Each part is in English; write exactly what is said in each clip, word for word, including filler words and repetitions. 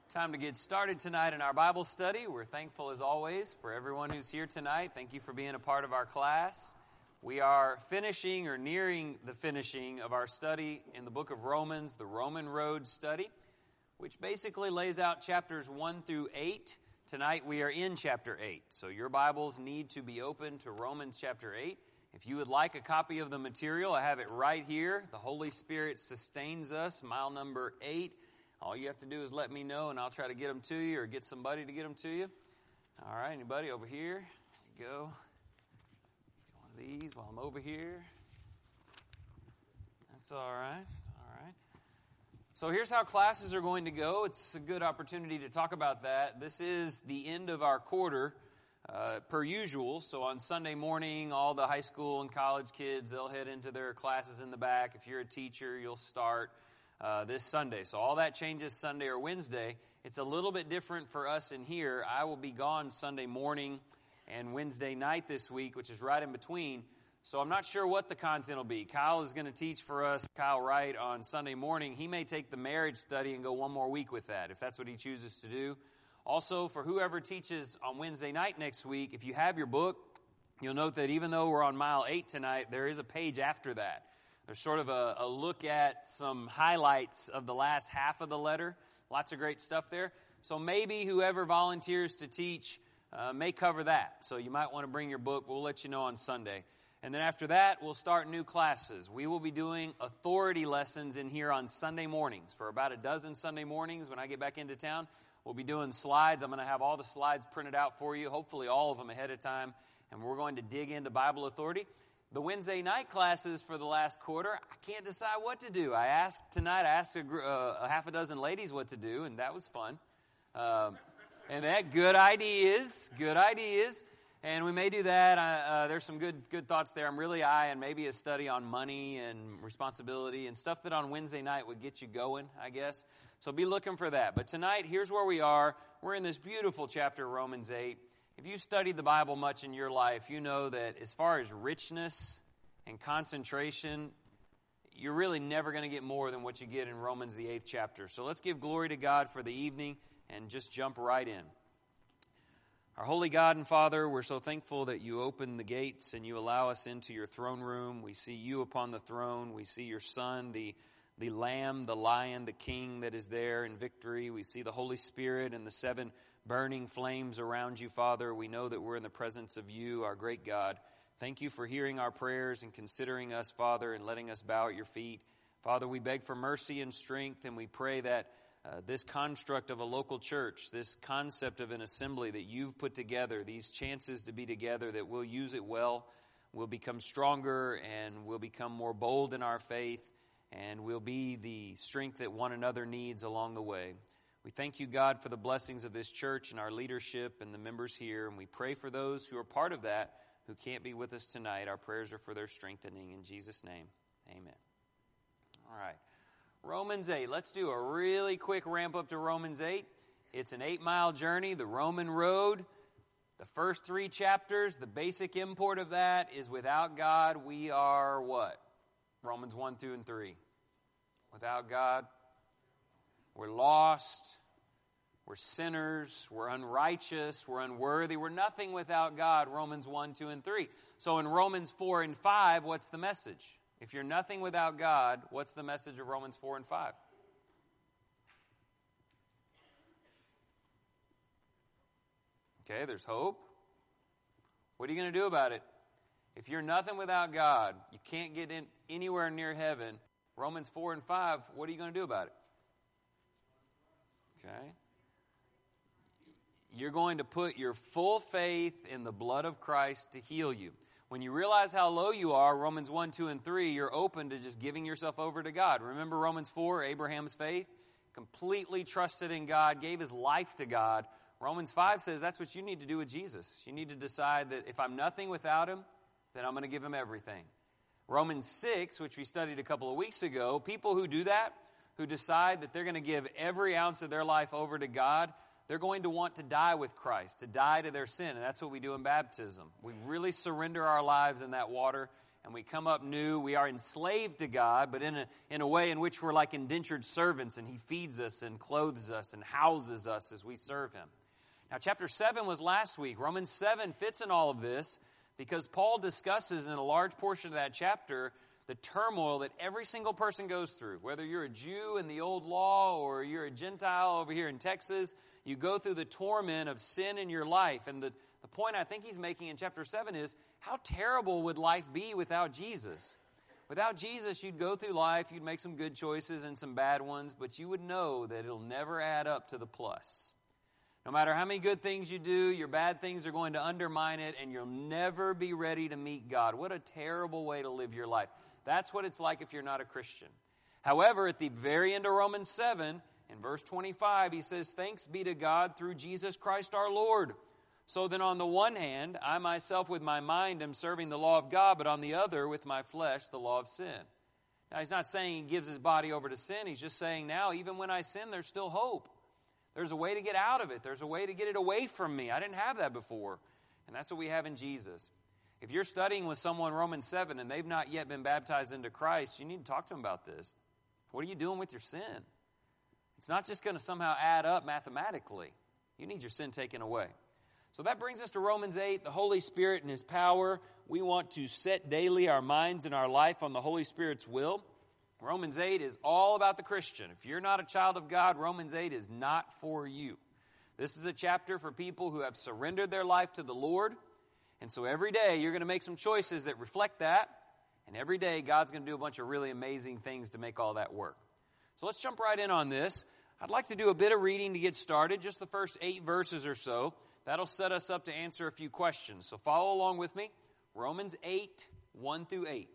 Time to get started tonight in our Bible study. We're thankful as always for everyone who's here tonight. Thank you for being a part of our class. We are finishing or nearing the finishing of our study in the book of Romans, the Roman Road study, which basically lays out chapters one through eight. Tonight we are in chapter eight, so your Bibles need to be open to Romans chapter eight. If you would like a copy of the material, I have it right here. The Holy Spirit Sustains Us, mile number eight. All you have to do is let me know, and I'll try to get them to you or get somebody to get them to you. All right, anybody over here? There you go. One of these while I'm over here. That's all right. All right. So here's how classes are going to go. It's a good opportunity to talk about that. This is the end of our quarter, uh, per usual. So on Sunday morning, all the high school and college kids, they'll head into their classes in the back. If you're a teacher, you'll start Uh, this Sunday. So all that changes Sunday or Wednesday. It's a little bit different for us in here. I will be gone Sunday morning and Wednesday night this week, which is right in between. So I'm not sure what the content will be. Kyle is going to teach for us, Kyle Wright, on Sunday morning. He may take the marriage study and go one more week with that, if that's what he chooses to do. Also, for whoever teaches on Wednesday night next week, if you have your book, you'll note that even though we're on mile eight tonight, there is a page after that. There's sort of a, a look at some highlights of the last half of the letter. Lots of great stuff there. So maybe whoever volunteers to teach uh, may cover that. So you might want to bring your book. We'll let you know on Sunday. And then after that, we'll start new classes. We will be doing authority lessons in here on Sunday mornings. For about a dozen Sunday mornings when I get back into town, we'll be doing slides. I'm going to have all the slides printed out for you, hopefully all of them ahead of time. And we're going to dig into Bible authority. The Wednesday night classes for the last quarter, I can't decide what to do. I asked tonight, I asked a, uh, a half a dozen ladies what to do, and that was fun. Um, and they had good ideas, good ideas. And we may do that. I, uh, there's some good good thoughts there. I'm really eyeing maybe a study on money and responsibility and stuff that on Wednesday night would get you going, I guess. So be looking for that. But tonight, here's where we are. We're in this beautiful chapter of Romans eight. If you've studied the Bible much in your life, you know that as far as richness and concentration, you're really never going to get more than what you get in Romans, the eighth chapter. So let's give glory to God for the evening and just jump right in. Our holy God and Father, we're so thankful that you open the gates and you allow us into your throne room. We see you upon the throne. We see your Son, the, the Lamb, the Lion, the King that is there in victory. We see the Holy Spirit and the seven burning flames around you, Father. We know that we're in the presence of you, our great God. Thank you for hearing our prayers and considering us, Father, and letting us bow at your feet. Father, we beg for mercy and strength, and we pray that uh, this construct of a local church, this concept of an assembly that you've put together, these chances to be together, that we'll use it well, we'll become stronger, and we'll become more bold in our faith, and we'll be the strength that one another needs along the way. We thank you, God, for the blessings of this church and our leadership and the members here. And we pray for those who are part of that who can't be with us tonight. Our prayers are for their strengthening. In Jesus' name, amen. All right. Romans eight. Let's do a really quick ramp up to Romans eight. It's an eight-mile journey, the Roman road. The first three chapters, the basic import of that is without God, we are what? Romans one, two, and three. Without God, we're lost, we're sinners, we're unrighteous, we're unworthy, we're nothing without God, Romans one, two, and three. So in Romans four and five, what's the message? If you're nothing without God, what's the message of Romans four and five? Okay, there's hope. What are you going to do about it? If you're nothing without God, you can't get in anywhere near heaven, Romans four and five, what are you going to do about it? Okay. You're going to put your full faith in the blood of Christ to heal you. When you realize how low you are, Romans one, two, and three, you're open to just giving yourself over to God. Remember Romans four, Abraham's faith? Completely trusted in God, gave his life to God. Romans five says that's what you need to do with Jesus. You need to decide that if I'm nothing without him, then I'm going to give him everything. Romans six, which we studied a couple of weeks ago, people who do that, who decide that they're going to give every ounce of their life over to God, they're going to want to die with Christ, to die to their sin. And that's what we do in baptism. We really surrender our lives in that water, and we come up new. We are enslaved to God, but in a, in a way in which we're like indentured servants, and He feeds us and clothes us and houses us as we serve Him. Now, chapter seven was last week. Romans seven fits in all of this because Paul discusses in a large portion of that chapter the turmoil that every single person goes through. Whether you're a Jew in the old law or you're a Gentile over here in Texas, you go through the torment of sin in your life. And the, the point I think he's making in chapter seven is, how terrible would life be without Jesus? Without Jesus, you'd go through life, you'd make some good choices and some bad ones, but you would know that it'll never add up to the plus. No matter how many good things you do, your bad things are going to undermine it, and you'll never be ready to meet God. What a terrible way to live your life. That's what it's like if you're not a Christian. However, at the very end of Romans seven, in verse twenty-five, he says, "Thanks be to God through Jesus Christ our Lord. So then on the one hand, I myself with my mind am serving the law of God, but on the other, with my flesh, the law of sin." Now, he's not saying he gives his body over to sin. He's just saying now, even when I sin, there's still hope. There's a way to get out of it. There's a way to get it away from me. I didn't have that before. And that's what we have in Jesus. If you're studying with someone Romans seven and they've not yet been baptized into Christ, you need to talk to them about this. What are you doing with your sin? It's not just going to somehow add up mathematically. You need your sin taken away. So that brings us to Romans eight, the Holy Spirit and His power. We want to set daily our minds and our life on the Holy Spirit's will. Romans eight is all about the Christian. If you're not a child of God, Romans eight is not for you. This is a chapter for people who have surrendered their life to the Lord. And so every day you're going to make some choices that reflect that. And every day God's going to do a bunch of really amazing things to make all that work. So let's jump right in on this. I'd like to do a bit of reading to get started, just the first eight verses or so. That'll set us up to answer a few questions. So follow along with me. Romans eight, one through eight.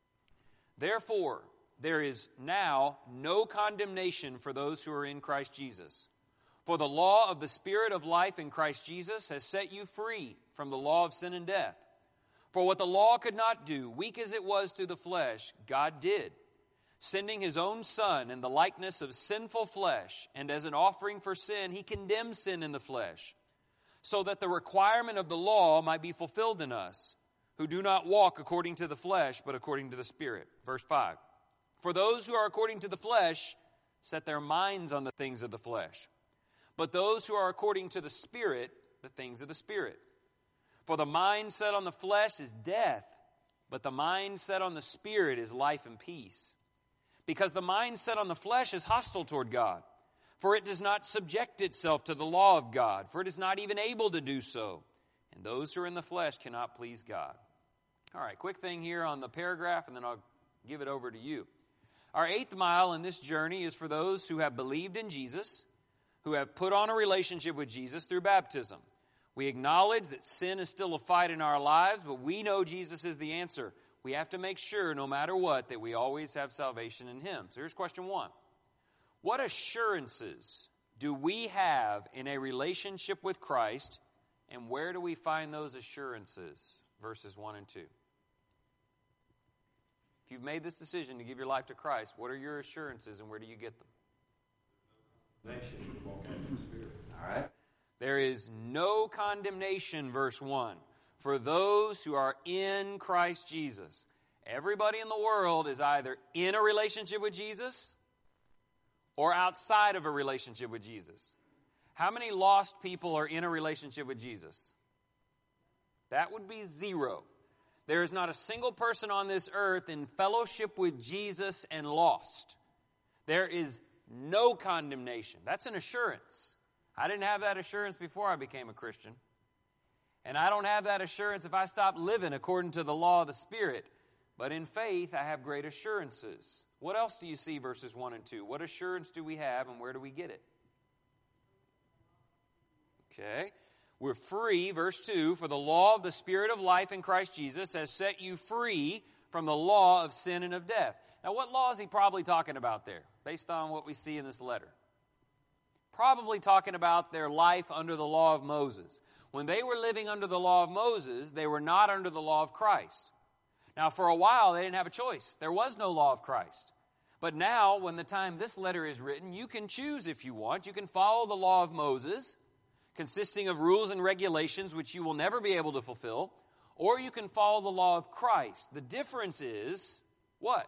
"Therefore, there is now no condemnation for those who are in Christ Jesus. For the law of the Spirit of life in Christ Jesus has set you free from the law of sin and death. For what the law could not do, weak as it was through the flesh, God did, sending His own Son in the likeness of sinful flesh, and as an offering for sin, He condemned sin in the flesh, so that the requirement of the law might be fulfilled in us, who do not walk according to the flesh, but according to the Spirit." Verse five. "For those who are according to the flesh set their minds on the things of the flesh, but those who are according to the Spirit, the things of the Spirit. For the mind set on the flesh is death, but the mind set on the Spirit is life and peace. Because the mind set on the flesh is hostile toward God, for it does not subject itself to the law of God, for it is not even able to do so. And those who are in the flesh cannot please God." All right, quick thing here on the paragraph, and then I'll give it over to you. Our eighth mile in this journey is for those who have believed in Jesus, who have put on a relationship with Jesus through baptism. We acknowledge that sin is still a fight in our lives, but we know Jesus is the answer. We have to make sure, no matter what, that we always have salvation in Him. So here's question one. What assurances do we have in a relationship with Christ, and where do we find those assurances? Verses one and two. If you've made this decision to give your life to Christ, what are your assurances and where do you get them? All right. "There is no condemnation," verse one, "for those who are in Christ Jesus." Everybody in the world is either in a relationship with Jesus or outside of a relationship with Jesus. How many lost people are in a relationship with Jesus? That would be zero. There is not a single person on this earth in fellowship with Jesus and lost. There is no condemnation. That's an assurance. I didn't have that assurance before I became a Christian. And I don't have that assurance if I stop living according to the law of the Spirit. But in faith, I have great assurances. What else do you see, verses one and two? What assurance do we have and where do we get it? Okay. We're free, verse two, "For the law of the Spirit of life in Christ Jesus has set you free from the law of sin and of death." Now, what law is he probably talking about there, based on what we see in this letter? Probably talking about their life under the law of Moses. When they were living under the law of Moses, they were not under the law of Christ. Now, for a while, they didn't have a choice. There was no law of Christ. But now, when the time this letter is written, you can choose if you want. You can follow the law of Moses, consisting of rules and regulations which you will never be able to fulfill, or you can follow the law of Christ. The difference is what?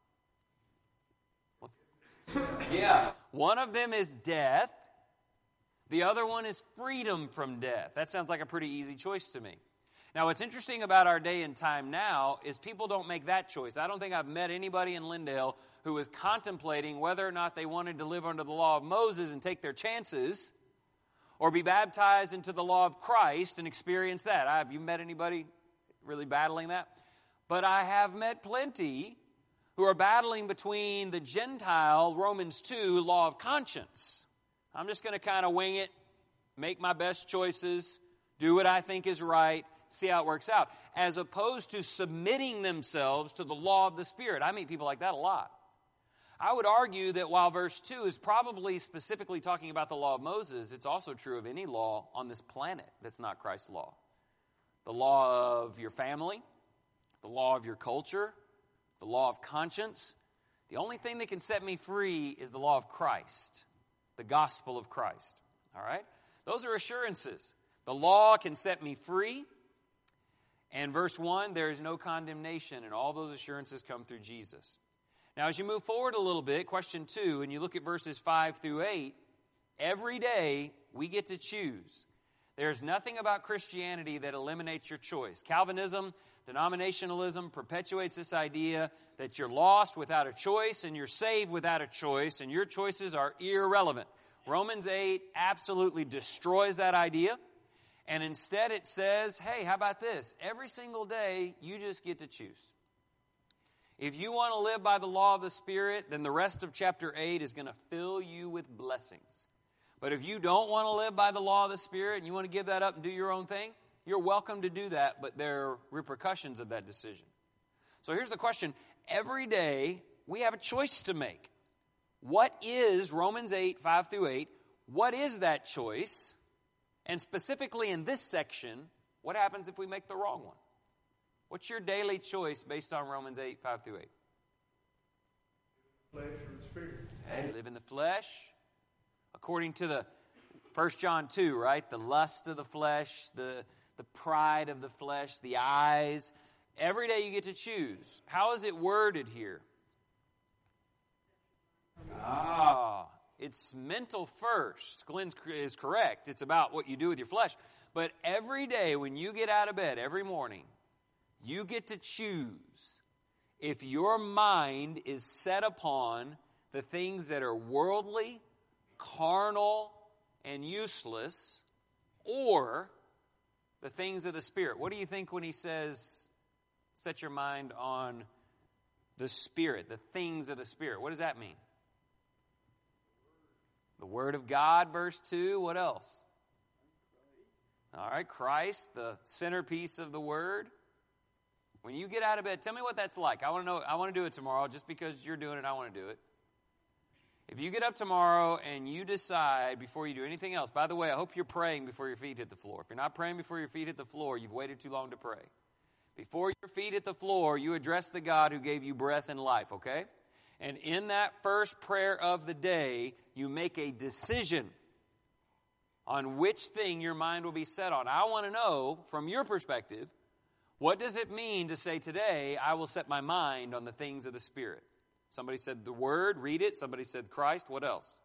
What's, yeah, one of them is death. The other one is freedom from death. That sounds like a pretty easy choice to me. Now, what's interesting about our day and time now is people don't make that choice. I don't think I've met anybody in Lindale who was contemplating whether or not they wanted to live under the law of Moses and take their chances, or be baptized into the law of Christ and experience that. Have you met anybody really battling that? But I have met plenty who are battling between the Gentile, Romans two, law of conscience. I'm just going to kind of wing it, make my best choices, do what I think is right, see how it works out, as opposed to submitting themselves to the law of the Spirit. I meet people like that a lot. I would argue that while verse two is probably specifically talking about the law of Moses, it's also true of any law on this planet that's not Christ's law. The law of your family, the law of your culture, the law of conscience. The only thing that can set me free is the law of Christ, the gospel of Christ. All right? Those are assurances. The law can set me free. And verse one, there is no condemnation, and all those assurances come through Jesus. Now, as you move forward a little bit, question two, and you look at verses five through eight, every day we get to choose. There's nothing about Christianity that eliminates your choice. Calvinism, denominationalism perpetuates this idea that you're lost without a choice and you're saved without a choice, and your choices are irrelevant. Romans eight absolutely destroys that idea, and instead it says, hey, how about this? Every single day you just get to choose. If you want to live by the law of the Spirit, then the rest of chapter eight is going to fill you with blessings. But if you don't want to live by the law of the Spirit and you want to give that up and do your own thing, you're welcome to do that, but there are repercussions of that decision. So here's the question. Every day we have a choice to make. What is Romans eight, five through eight? What is that choice? And specifically in this section, what happens if we make the wrong one? What's your daily choice based on Romans eight, five through eight? Flesh or the Spirit. Okay, live in the flesh. According to the First John two, right? The lust of the flesh, the, the pride of the flesh, the eyes. Every day you get to choose. How is it worded here? Ah, it's mental first. Glenn is correct. It's about what you do with your flesh. But every day when you get out of bed, every morning, you get to choose if your mind is set upon the things that are worldly, carnal, and useless, or the things of the Spirit. What do you think when he says, set your mind on the Spirit, the things of the Spirit? What does that mean? The Word of God, verse two. What else? All right, Christ, the centerpiece of the Word. When you get out of bed, tell me what that's like. I want to know. I want to do it tomorrow just because you're doing it. I want to do it. If you get up tomorrow and you decide before you do anything else, by the way, I hope you're praying before your feet hit the floor. If you're not praying before your feet hit the floor, you've waited too long to pray. Before your feet hit the floor, you address the God who gave you breath and life, okay? And in that first prayer of the day, you make a decision on which thing your mind will be set on. I want to know, from your perspective, what does it mean to say today, I will set my mind on the things of the Spirit? Somebody said the Word, read it. Somebody said Christ. What else?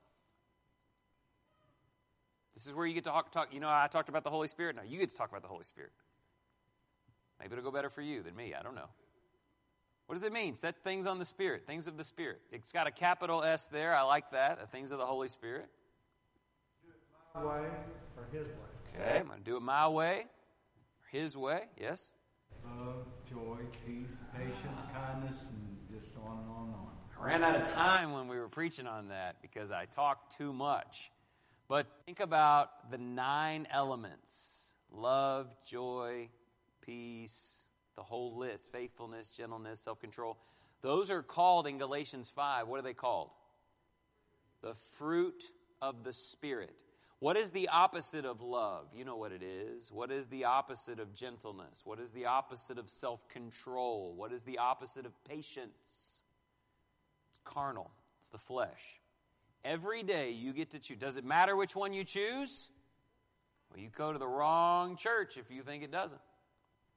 This is where you get to talk, talk. You know, I talked about the Holy Spirit. Now you get to talk about the Holy Spirit. Maybe it'll go better for you than me. I don't know. What does it mean? Set things on the Spirit, things of the Spirit. It's got a capital S there. I like that. The things of the Holy Spirit. Do it my way or His way. Okay, I'm going to do it my way or His way. Yes? Love, joy, peace, patience, kindness, and just on and on and on. I ran out of time when we were preaching on that because I talked too much. But think about the nine elements. Love, joy, peace, the whole list. Faithfulness, gentleness, self-control. Those are called in Galatians five. What are they called? The fruit of the Spirit. What is the opposite of love? You know what it is. What is the opposite of gentleness? What is the opposite of self-control? What is the opposite of patience? It's carnal. It's the flesh. Every day you get to choose. Does it matter which one you choose? Well, you go to the wrong church if you think it doesn't.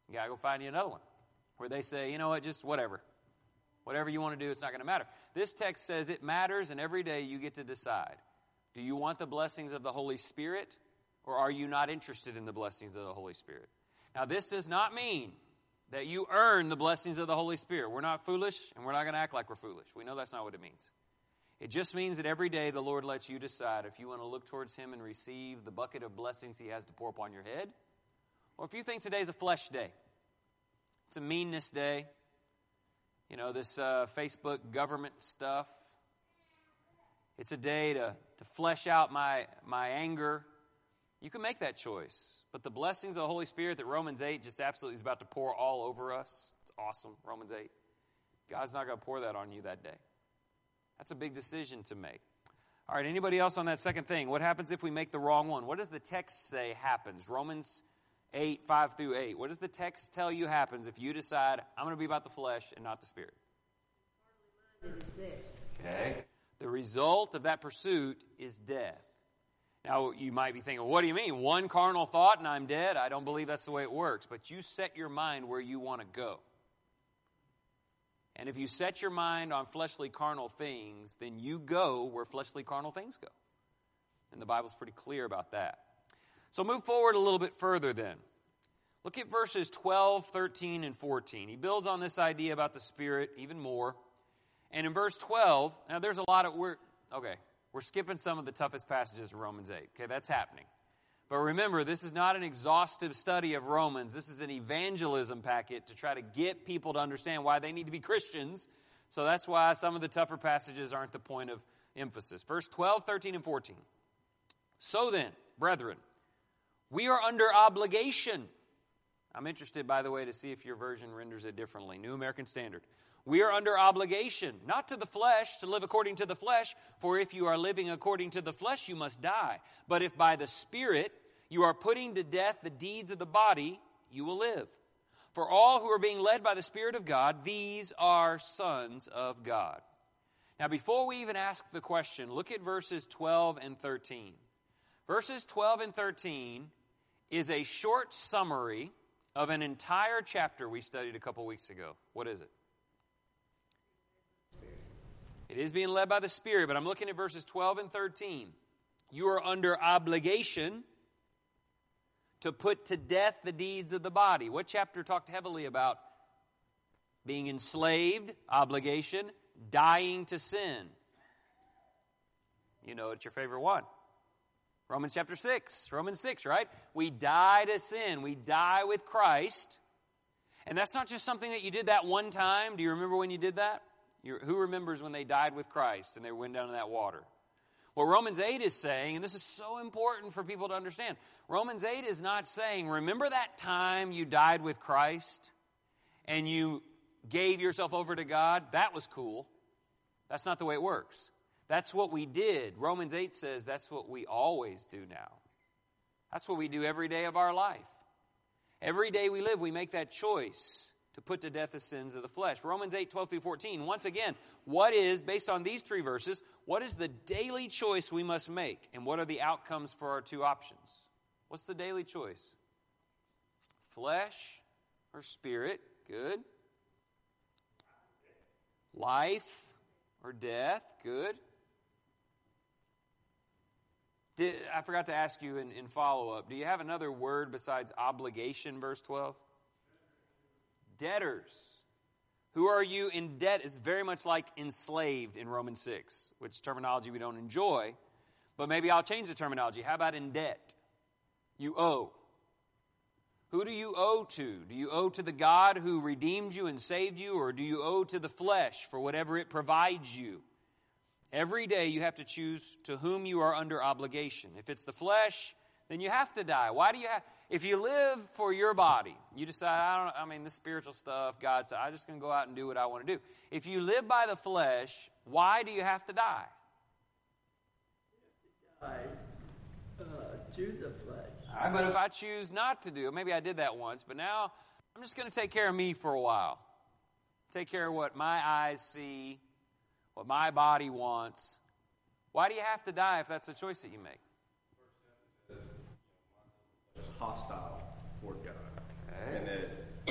You got to go find you another one where they say, you know what, just whatever. Whatever you want to do, it's not going to matter. This text says it matters, and every day you get to decide. Do you want the blessings of the Holy Spirit, or are you not interested in the blessings of the Holy Spirit? Now, this does not mean that you earn the blessings of the Holy Spirit. We're not foolish, and we're not going to act like we're foolish. We know that's not what it means. It just means that every day the Lord lets you decide if you want to look towards Him and receive the bucket of blessings He has to pour upon your head, or if you think today's a flesh day. It's a meanness day. You know, this uh, Facebook government stuff. It's a day to, to flesh out my, my anger. You can make that choice. But the blessings of the Holy Spirit that Romans eight just absolutely is about to pour all over us. It's awesome, Romans eight. God's not going to pour that on you that day. That's a big decision to make. All right, anybody else on that second thing? What happens if we make the wrong one? What does the text say happens? Romans eight, five through eight. What does the text tell you happens if you decide, I'm going to be about the flesh and not the Spirit? Okay. The result of that pursuit is death. Now, you might be thinking, what do you mean? One carnal thought and I'm dead? I don't believe that's the way it works. But you set your mind where you want to go. And if you set your mind on fleshly carnal things, then you go where fleshly carnal things go. And the Bible's pretty clear about that. So move forward a little bit further then. Look at verses twelve, thirteen, and fourteen. He builds on this idea about the Spirit even more. And in verse twelve, now there's a lot of, we're, okay, we're skipping some of the toughest passages of Romans eight. Okay, that's happening. But remember, this is not an exhaustive study of Romans. This is an evangelism packet to try to get people to understand why they need to be Christians. So that's why some of the tougher passages aren't the point of emphasis. Verse twelve, thirteen, and fourteen. So then, brethren, we are under obligation. I'm interested, by the way, to see if your version renders it differently. New American Standard. We are under obligation, not to the flesh, to live according to the flesh. For if you are living according to the flesh, you must die. But if by the Spirit you are putting to death the deeds of the body, you will live. For all who are being led by the Spirit of God, these are sons of God. Now, before we even ask the question, look at verses twelve and thirteen. Verses twelve and thirteen is a short summary of an entire chapter we studied a couple weeks ago. What is it? It is being led by the Spirit, but I'm looking at verses twelve and thirteen. You are under obligation to put to death the deeds of the body. What chapter talked heavily about being enslaved, obligation, dying to sin? You know, it's your favorite one. Romans chapter six. Romans six, right? We die to sin. We die with Christ. And that's not just something that you did that one time. Do you remember when you did that? You're, who remembers when they died with Christ and they went down in that water? Well, Romans eight is saying, and this is so important for people to understand, Romans eight is not saying, remember that time you died with Christ and you gave yourself over to God? That was cool. That's not the way it works. That's what we did. Romans eight says that's what we always do now. That's what we do every day of our life. Every day we live, we make that choice to put to death the sins of the flesh. Romans eight, twelve through fourteen. Once again, what is, based on these three verses, what is the daily choice we must make? And what are the outcomes for our two options? What's the daily choice? Flesh or spirit? Good. Life or death? Good. Did, I forgot to ask you in, in follow-up, do you have another word besides obligation, verse twelve? Debtors. Who are you in debt? It's very much like enslaved in Romans six, which is terminology we don't enjoy. But maybe I'll change the terminology. How about in debt? You owe. Who do you owe to? Do you owe to the God who redeemed you and saved you, or do you owe to the flesh for whatever it provides you? Every day you have to choose to whom you are under obligation. If it's the flesh, then you have to die. Why do you have? If you live for your body, you decide, I don't. I mean, this spiritual stuff, God said, I'm just going to go out and do what I want to do. If you live by the flesh, why do you have to die? Die uh, to the flesh. All right, but if I choose not to do it, maybe I did that once, but now I'm just going to take care of me for a while. Take care of what my eyes see, what my body wants. Why do you have to die if that's a choice that you make? It's hostile toward God. Okay. And that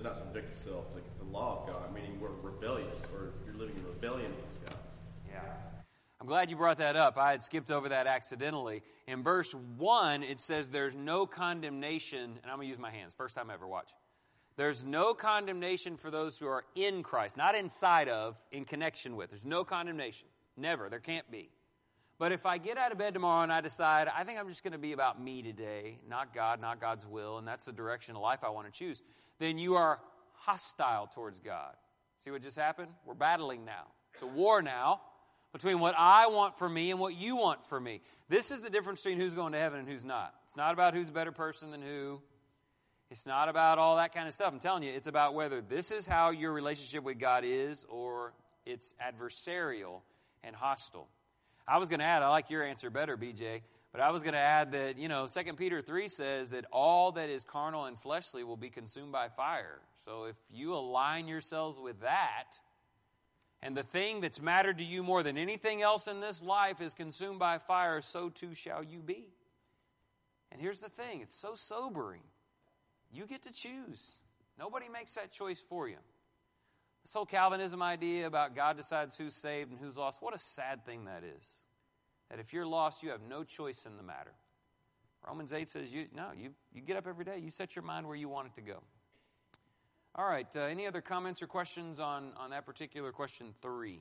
not subject yourself to the law of God, meaning we're rebellious, or you're living in rebellion against God. Yeah. I'm glad you brought that up. I had skipped over that accidentally. In verse one, it says there's no condemnation, and I'm going to use my hands. First time ever, watch. There's no condemnation for those who are in Christ, not inside of, in connection with. There's no condemnation. Never. There can't be. But if I get out of bed tomorrow and I decide, I think I'm just going to be about me today, not God, not God's will, and that's the direction of life I want to choose, then you are hostile towards God. See what just happened? We're battling now. It's a war now between what I want for me and what you want for me. This is the difference between who's going to heaven and who's not. It's not about who's a better person than who. It's not about all that kind of stuff. I'm telling you, it's about whether this is how your relationship with God is or it's adversarial and hostile. I was going to add, I like your answer better, B J, but I was going to add that, you know, Second Peter three says that all that is carnal and fleshly will be consumed by fire. So if you align yourselves with that, and the thing that's mattered to you more than anything else in this life is consumed by fire, so too shall you be. And here's the thing, it's so sobering. You get to choose. Nobody makes that choice for you. This whole Calvinism idea about God decides who's saved and who's lost, what a sad thing that is. That if you're lost, you have no choice in the matter. Romans eight says, you no, you, you get up every day, you set your mind where you want it to go. All right, uh, any other comments or questions on, on that particular question three?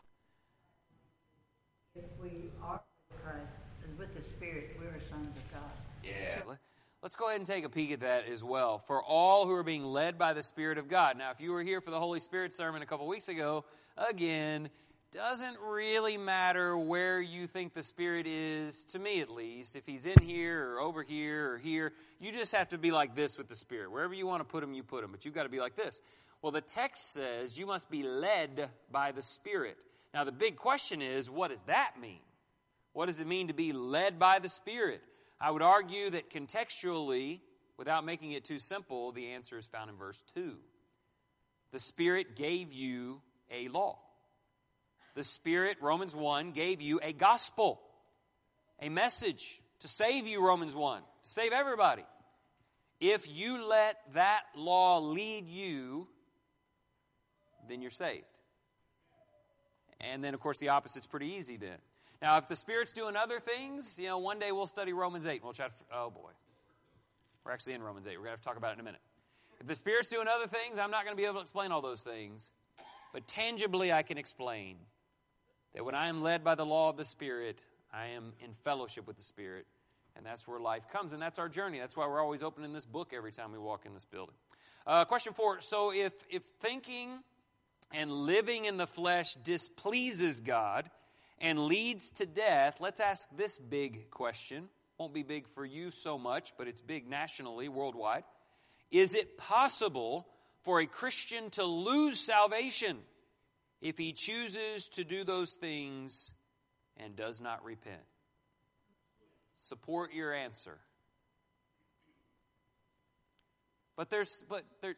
If we are with Christ, with the Spirit, we're sons of God. Yeah. Let's go ahead and take a peek at that as well. For all who are being led by the Spirit of God. Now, if you were here for the Holy Spirit sermon a couple weeks ago, again, doesn't really matter where you think the Spirit is, to me at least. If he's in here or over here or here, you just have to be like this with the Spirit. Wherever you want to put him, you put him. But you've got to be like this. Well, the text says you must be led by the Spirit. Now, the big question is, what does that mean? What does it mean to be led by the Spirit? I would argue that contextually, without making it too simple, the answer is found in verse two. The Spirit gave you a law. The Spirit, Romans one, gave you a gospel, a message to save you, Romans one, to save everybody. If you let that law lead you, then you're saved. And then, of course, the opposite's pretty easy then. Now, if the Spirit's doing other things, you know, one day we'll study Romans eight. And we'll chat. Oh, boy. We're actually in Romans eight. We're going to have to talk about it in a minute. If the Spirit's doing other things, I'm not going to be able to explain all those things. But tangibly, I can explain that when I am led by the law of the Spirit, I am in fellowship with the Spirit. And that's where life comes. And that's our journey. That's why we're always opening this book every time we walk in this building. Uh, question four. So if, if thinking and living in the flesh displeases God and leads to death, let's ask this big question. Won't be big for you so much, but it's big nationally, worldwide. Is it possible for a Christian to lose salvation if he chooses to do those things and does not repent? Support your answer. But there's but there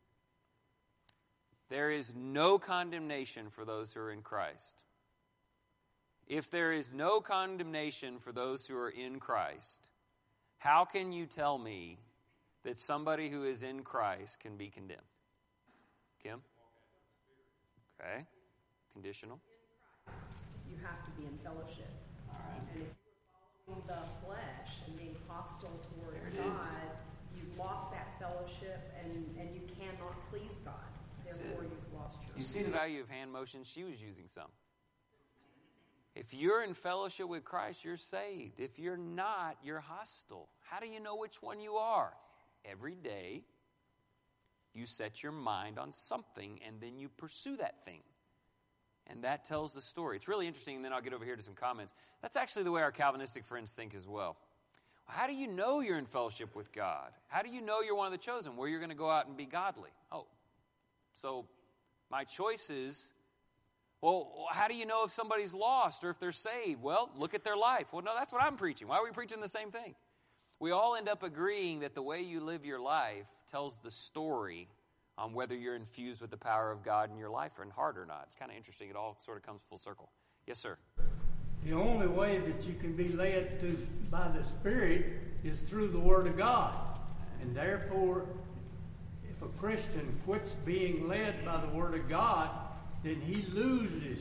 there is no condemnation for those who are in Christ. If there is no condemnation for those who are in Christ, how can you tell me that somebody who is in Christ can be condemned? Kim? Okay. Conditional. In Christ, you have to be in fellowship. All right. And if you're following the flesh and being hostile towards There it God, is. you've lost that fellowship and, and you cannot please God. That's Therefore, it. you've lost your You see the value of hand motions? She was using some. If you're in fellowship with Christ, you're saved. If you're not, you're hostile. How do you know which one you are? Every day, you set your mind on something, and then you pursue that thing. And that tells the story. It's really interesting, and then I'll get over here to some comments. That's actually the way our Calvinistic friends think as well. How do you know you're in fellowship with God? How do you know you're one of the chosen, where you're going to go out and be godly? Oh, so my choice is, well, how do you know if somebody's lost or if they're saved? Well, look at their life. Well, no, that's what I'm preaching. Why are we preaching the same thing? We all end up agreeing that the way you live your life tells the story on whether you're infused with the power of God in your life or in heart or not. It's kind of interesting. It all sort of comes full circle. Yes, sir. The only way that you can be led to by the Spirit is through the Word of God. And therefore, if if a Christian quits being led by the Word of God, then he loses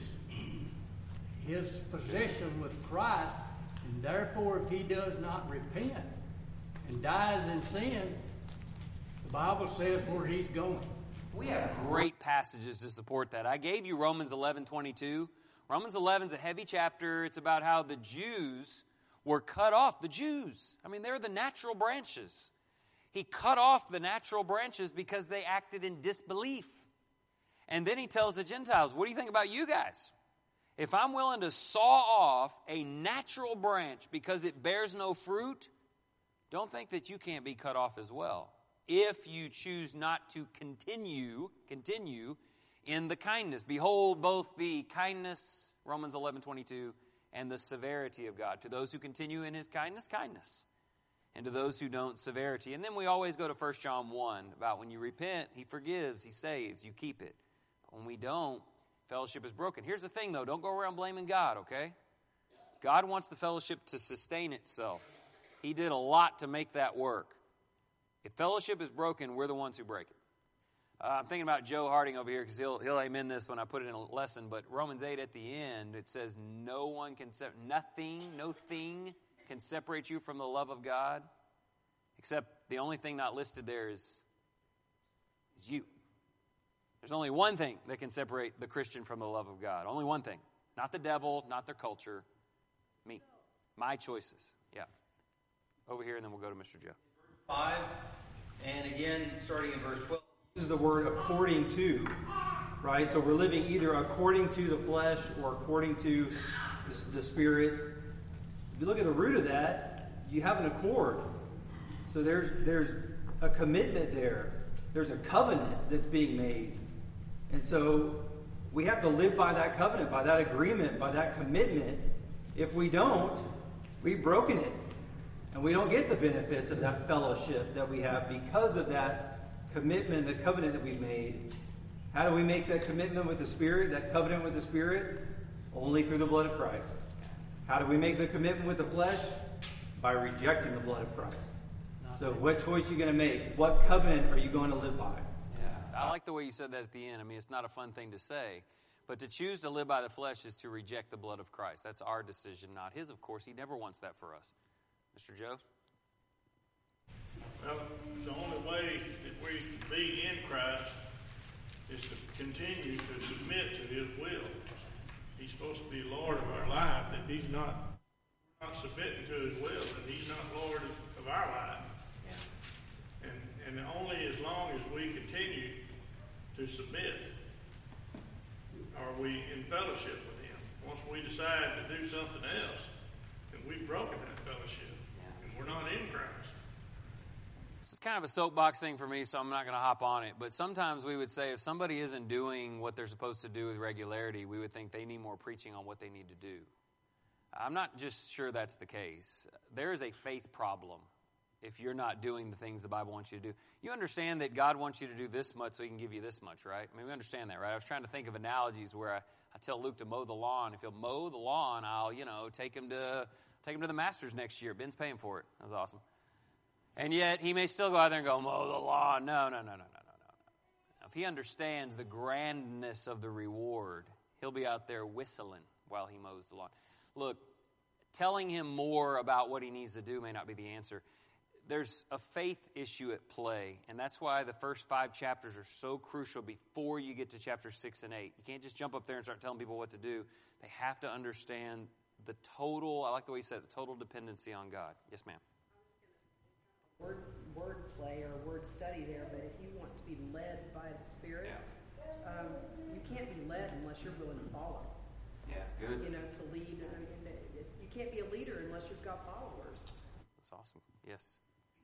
his position with Christ, and therefore if he does not repent and dies in sin, the Bible says where he's going. We have great passages to support that. I gave you Romans eleven twenty-two. Romans eleven is a heavy chapter. It's about how the Jews were cut off. The Jews, I mean, they're the natural branches. He cut off the natural branches because they acted in disbelief. And then he tells the Gentiles, what do you think about you guys? If I'm willing to saw off a natural branch because it bears no fruit, don't think that you can't be cut off as well. If you choose not to continue, continue in the kindness. Behold both the kindness, Romans eleven twenty-two, and the severity of God. To those who continue in his kindness, kindness. And to those who don't, severity. And then we always go to First John one about when you repent, he forgives, he saves, you keep it. But when we don't, fellowship is broken. Here's the thing, though. Don't go around blaming God, okay? God wants the fellowship to sustain itself. He did a lot to make that work. If fellowship is broken, we're the ones who break it. Uh, I'm thinking about Joe Harding over here because he'll, he'll amen this when I put it in a lesson. But Romans eight at the end, it says, no one can, se- nothing, no thing can separate you from the love of God. Except the only thing not listed there is, is you. There's only one thing that can separate the Christian from the love of God. Only one thing. Not the devil, not their culture. Me. My choices. Yeah. Over here, and then we'll go to Mister Joe. five, and again, starting in verse twelve, uses the word according to, right? So we're living either according to the flesh or according to the, the Spirit. If you look at the root of that, you have an accord. So there's there's a commitment there. There's a covenant that's being made. And so we have to live by that covenant, by that agreement, by that commitment. If we don't, we've broken it. And we don't get the benefits of that fellowship that we have because of that commitment, the covenant that we've made. How do we make that commitment with the Spirit, that covenant with the Spirit? Only through the blood of Christ. How do we make the commitment with the flesh? By rejecting the blood of Christ. So what choice are you going to make? What covenant are you going to live by? Yeah, I like the way you said that at the end. I mean, it's not a fun thing to say. But to choose to live by the flesh is to reject the blood of Christ. That's our decision, not his, of course. He never wants that for us. Mister Joe? Well, the only way that we can be in Christ is to continue to submit to his will. He's supposed to be Lord of our life. If he's not, not submitting to his will, then he's not Lord of our life. Yeah. And, and only as long as we continue to submit are we in fellowship with him. Once we decide to do something else, then we've broken that fellowship. We're not in Christ. This is kind of a soapbox thing for me, so I'm not going to hop on it. But sometimes we would say if somebody isn't doing what they're supposed to do with regularity, we would think they need more preaching on what they need to do. I'm not just sure that's the case. There is a faith problem if you're not doing the things the Bible wants you to do. You understand that God wants you to do this much so he can give you this much, right? I mean, we understand that, right? I was trying to think of analogies where I, I tell Luke to mow the lawn. If he'll mow the lawn, I'll, you know, take him to... Take him to the Masters next year. Ben's paying for it. That's awesome. And yet, he may still go out there and go, mow the lawn. No, no, no, no, no, no, no. If he understands the grandness of the reward, he'll be out there whistling while he mows the lawn. Look, telling him more about what he needs to do may not be the answer. There's a faith issue at play, and that's why the first five chapters are so crucial before you get to chapters six and eight. You can't just jump up there and start telling people what to do. They have to understand the total, I like the way you said it, the total dependency on God. Yes, ma'am. Word, word play or word study there, but if you want to be led by the Spirit, yeah. um, you can't be led unless you're willing to follow. Yeah, good. You know, to lead. I mean, you can't be a leader unless you've got followers. That's awesome. Yes.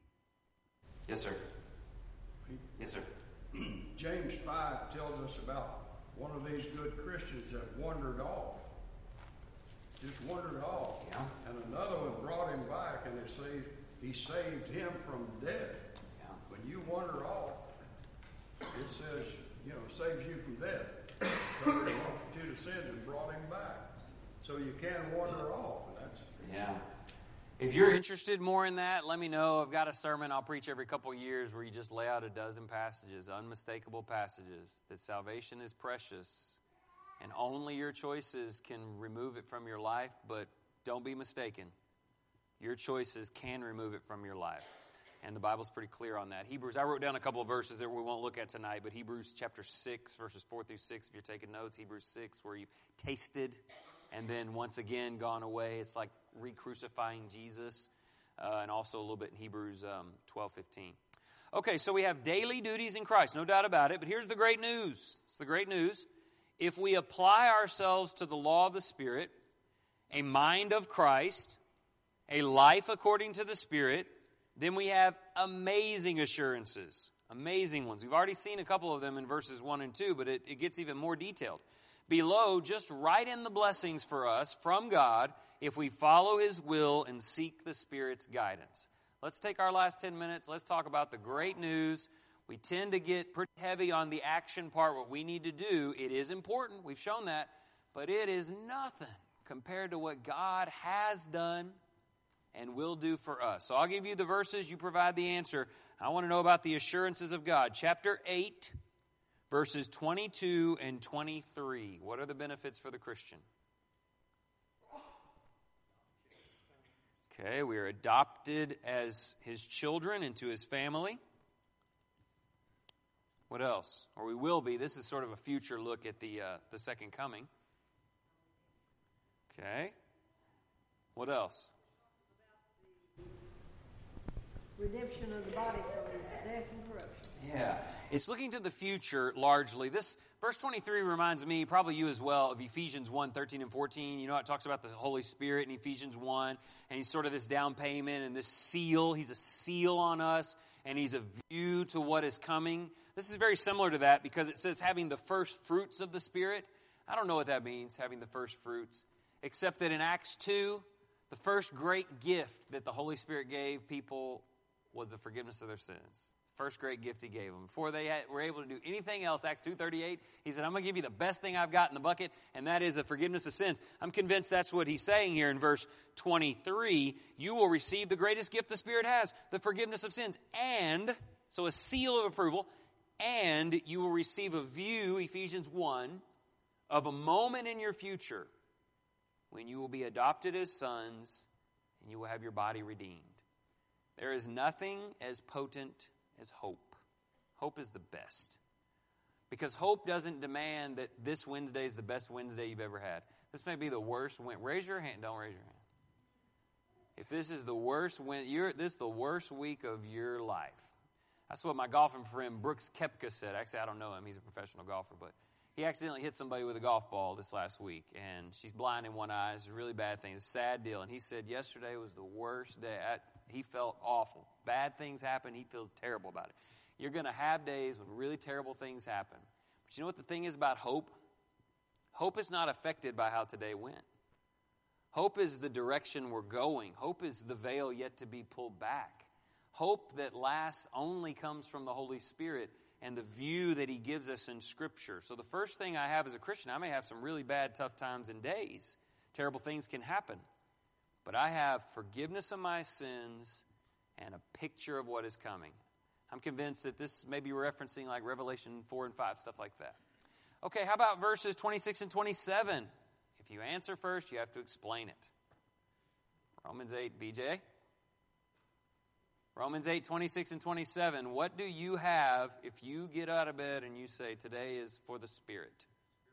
Yes, sir. Yes, sir. James five tells us about one of these good Christians that wandered off. Just wandered off. Yeah. And another one brought him back, and it saved, he saved him from death. Yeah. When you wander off, it says, you know, saves you from death. Covered a multitude of sins and brought him back. So you can wander off. And that's yeah. If you're interested more in that, let me know. I've got a sermon I'll preach every couple of years where you just lay out a dozen passages, unmistakable passages, that salvation is precious and only your choices can remove it from your life, but don't be mistaken. Your choices can remove it from your life. And the Bible's pretty clear on that. Hebrews, I wrote down a couple of verses that we won't look at tonight, but Hebrews chapter six, verses four through six, if you're taking notes, Hebrews six, where you've tasted and then once again gone away. It's like re-crucifying Jesus. Uh, and also a little bit in Hebrews um, twelve fifteen. Okay, so we have daily duties in Christ, no doubt about it. But here's the great news. It's the great news. If we apply ourselves to the law of the Spirit, a mind of Christ, a life according to the Spirit, then we have amazing assurances, amazing ones. We've already seen a couple of them in verses one and two, but it, it gets even more detailed. Below, just write in the blessings for us from God if we follow His will and seek the Spirit's guidance. Let's take our last ten minutes. Let's talk about the great news. We tend to get pretty heavy on the action part, what we need to do. It is important. We've shown that. But it is nothing compared to what God has done and will do for us. So I'll give you the verses. You provide the answer. I want to know about the assurances of God. Chapter eight, verses twenty-two and twenty-three. What are the benefits for the Christian? Okay, we are adopted as His children into His family. What else? Or we will be. This is sort of a future look at the uh, the second coming. Okay. What else? Redemption of the body from death and corruption. Yeah. It's looking to the future largely. This verse twenty-three reminds me, probably you as well, of Ephesians one, thirteen and fourteen. You know, it talks about the Holy Spirit in Ephesians one, and He's sort of this down payment and this seal. He's a seal on us, and He's a view to what is coming. This is very similar to that because it says having the first fruits of the Spirit. I don't know what that means, having the first fruits, except that in Acts two, the first great gift that the Holy Spirit gave people was the forgiveness of their sins. It's the first great gift He gave them. Before they had, were able to do anything else, Acts two thirty-eight, He said, I'm going to give you the best thing I've got in the bucket, and that is a forgiveness of sins. I'm convinced that's what He's saying here in verse twenty-three. You will receive the greatest gift the Spirit has, the forgiveness of sins. And, so a seal of approval, and you will receive a view, Ephesians one, of a moment in your future when you will be adopted as sons and you will have your body redeemed. There is nothing as potent as hope. Hope is the best. Because hope doesn't demand that this Wednesday is the best Wednesday you've ever had. This may be the worst Wednesday. Raise your hand. Don't raise your hand. If this is the worst win, you're, this is the worst week of your life. That's what my golfing friend Brooks Koepka said. Actually, I don't know him. He's a professional golfer, but he accidentally hit somebody with a golf ball this last week, and she's blind in one eye. It's a really bad thing. It's a sad deal. And he said yesterday was the worst day. I, he felt awful. Bad things happen. He feels terrible about it. You're going to have days when really terrible things happen. But you know what the thing is about hope? Hope is not affected by how today went. Hope is the direction we're going. Hope is the veil yet to be pulled back. Hope that lasts only comes from the Holy Spirit and the view that He gives us in Scripture. So the first thing I have as a Christian, I may have some really bad, tough times and days. Terrible things can happen. But I have forgiveness of my sins and a picture of what is coming. I'm convinced that this may be referencing like Revelation four and five, stuff like that. Okay, how about verses twenty-six and twenty-seven? If you answer first, you have to explain it. Romans eight, B J. Romans eight, twenty-six and twenty-seven. What do you have if you get out of bed and you say, today is for the Spirit?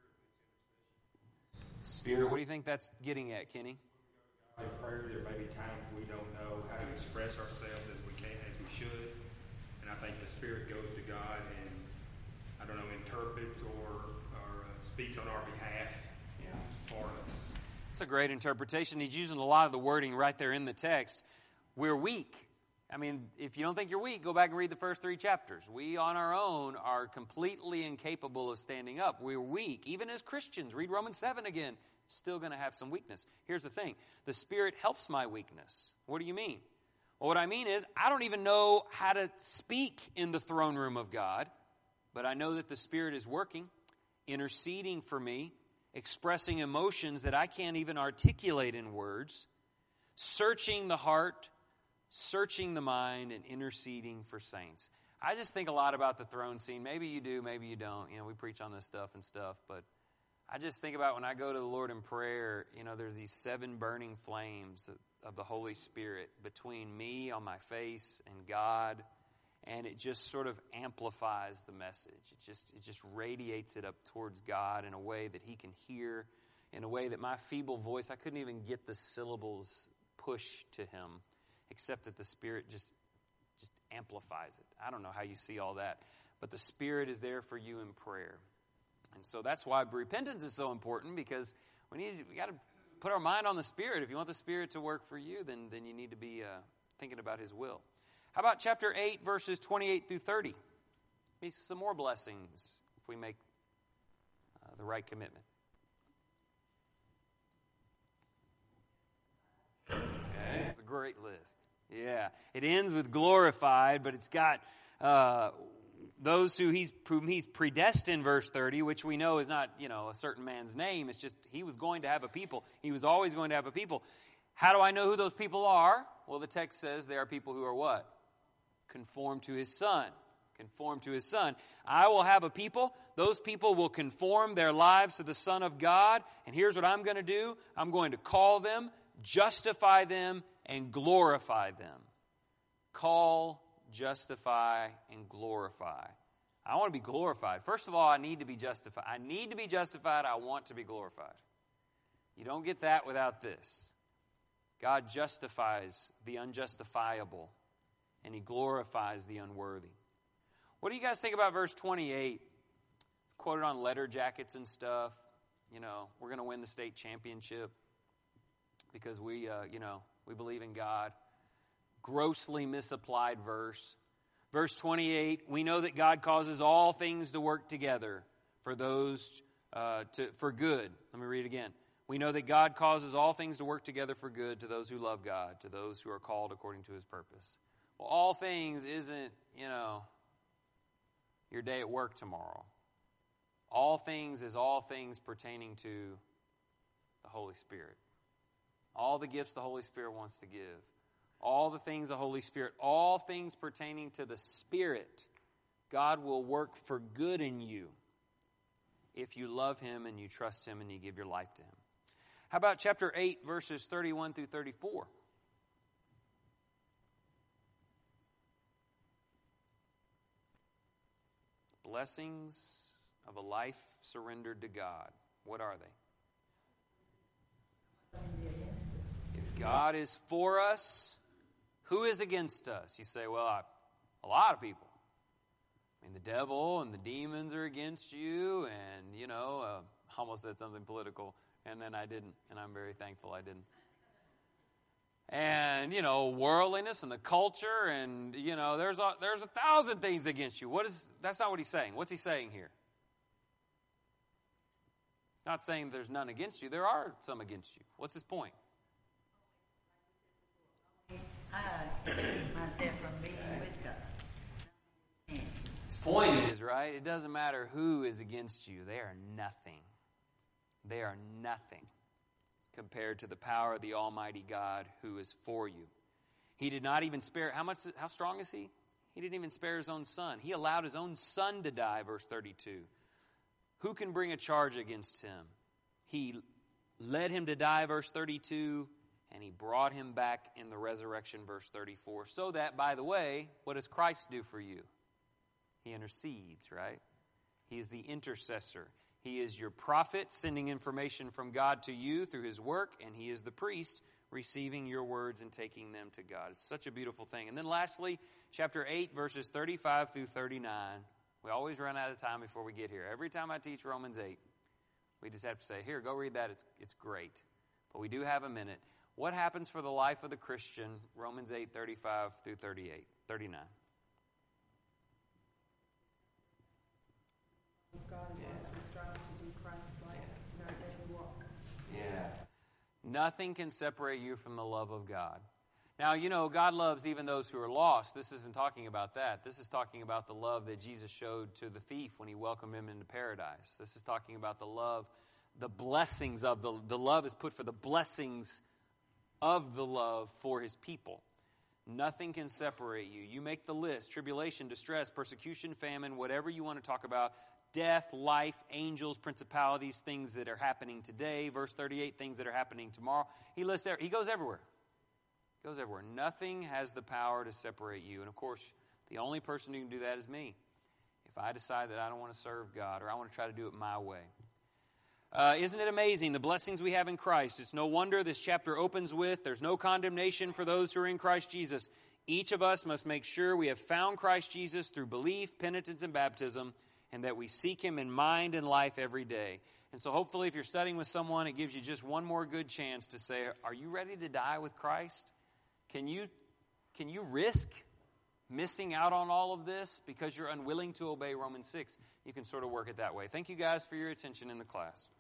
Spirit, what do you think that's getting at, Kenny? In prayer, there may be times we don't know how to express ourselves as we can, as we should. And I think the Spirit goes to God and, I don't know, interprets or, or uh, speaks on our behalf yeah. for us. It's a great interpretation. He's using a lot of the wording right there in the text. We're weak. I mean, if you don't think you're weak, go back and read the first three chapters. We on our own are completely incapable of standing up. We're weak. Even as Christians, read Romans seven again. Still going to have some weakness. Here's the thing. The Spirit helps my weakness. What do you mean? Well, what I mean is, I don't even know how to speak in the throne room of God, but I know that the Spirit is working, interceding for me, expressing emotions that I can't even articulate in words. searching the heart, searching the mind, and interceding for saints. I just think a lot about the throne scene. Maybe you do, maybe you don't. You know, we preach on this stuff and stuff, but I just think about when I go to the Lord in prayer, you know, there's these seven burning flames of the Holy Spirit between me on my face and God, and it just sort of amplifies the message. It just it just radiates it up towards God in a way that he can hear, in a way that my feeble voice, I couldn't even get the syllables pushed to him, except that the Spirit just just amplifies it. I don't know how you see all that, but the Spirit is there for you in prayer. And so that's why repentance is so important, because we need we got to put our mind on the Spirit. If you want the Spirit to work for you, then then you need to be uh, thinking about his will. How about chapter eight, verses twenty-eight through thirty? Maybe some more blessings if we make uh, the right commitment. Okay, it's a great list. Yeah, it ends with glorified, but it's got uh, those who he's whom he's predestined, verse thirty, which we know is not, you know, a certain man's name. It's just he was going to have a people. He was always going to have a people. How do I know who those people are? Well, the text says they are people who are what? Conform to his Son. Conform to his Son. I will have a people. Those people will conform their lives to the Son of God. And here's what I'm going to do. I'm going to call them, justify them, and glorify them. Call, justify, and glorify. I want to be glorified. First of all, I need to be justified. I need to be justified. I want to be glorified. You don't get that without this. God justifies the unjustifiable, and he glorifies the unworthy. What do you guys think about verse twenty-eight? It's quoted on letter jackets and stuff. You know, we're going to win the state championship because we, uh, you know, we believe in God. Grossly misapplied verse. Verse twenty-eight, we know that God causes all things to work together for those, uh, to for good. Let me read it again. We know that God causes all things to work together for good to those who love God, to those who are called according to his purpose. Well, all things isn't, you know, your day at work tomorrow. All things is all things pertaining to the Holy Spirit. All the gifts the Holy Spirit wants to give. All the things the Holy Spirit, all things pertaining to the Spirit, God will work for good in you if you love him and you trust him and you give your life to him. How about chapter eight, verses thirty-one through thirty-four? Blessings of a life surrendered to God. What are they? If God is for us, who is against us? You say, well, I, a lot of people. I mean, the devil and the demons are against you, and, you know, uh, I almost said something political, and then I didn't, and I'm very thankful I didn't. And, you know, worldliness and the culture, and, you know, there's a, there's a thousand things against you. What is, that's not what he's saying. What's he saying here? He's not saying there's none against you. There are some against you. What's his point? I keep myself from being with God. His point is, right, it doesn't matter who is against you. They are nothing. They are nothing compared to the power of the Almighty God who is for you. He did not even spare, how much? How strong is he? He didn't even spare his own son. He allowed his own son to die, verse thirty-two. Who can bring a charge against him? He led him to die, verse thirty-two, and he brought him back in the resurrection, verse thirty-four. So that, by the way, what does Christ do for you? He intercedes, right? He is the intercessor. He is your prophet, sending information from God to you through his work, and he is the priest, receiving your words and taking them to God. It's such a beautiful thing. And then lastly, chapter eight, verses thirty-five through thirty-nine. We always run out of time before we get here. Every time I teach Romans eight, we just have to say, here, go read that. It's, it's great. But we do have a minute. What happens for the life of the Christian? Romans eight, thirty-five through thirty-eight, thirty-nine. God as long as we strive to be Christ-like in our daily walk. Yeah. Nothing can separate you from the love of God. Now, you know, God loves even those who are lost. This isn't talking about that. This is talking about the love that Jesus showed to the thief when he welcomed him into paradise. This is talking about the love, the blessings of the, the love is put for the blessings of the love for his people. Nothing can separate you. You make the list: tribulation, distress, persecution, famine, whatever you want to talk about, death, life, angels, principalities, things that are happening today. Verse thirty-eight, things that are happening tomorrow. He lists. He goes everywhere. He goes everywhere. Nothing has the power to separate you. And of course, the only person who can do that is me. If I decide that I don't want to serve God, or I want to try to do it my way. Uh, isn't it amazing, the blessings we have in Christ? It's no wonder this chapter opens with, there's no condemnation for those who are in Christ Jesus. Each of us must make sure we have found Christ Jesus through belief, penitence, and baptism, and that we seek him in mind and life every day. And so hopefully if you're studying with someone, it gives you just one more good chance to say, are you ready to die with Christ? Can you, can you risk missing out on all of this because you're unwilling to obey Romans six? You can sort of work it that way. Thank you guys for your attention in the class.